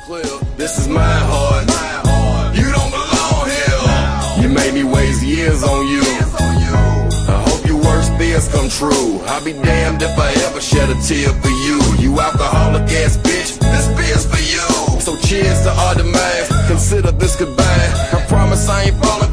clear. This is my heart. You don't belong here. You made me waste years on you. I hope your worst fears come true. I'll be damned if I ever shed a tear for you. You alcoholic ass bitch, this beer's for you. So cheers to our demise. Consider this goodbye. I promise I ain't falling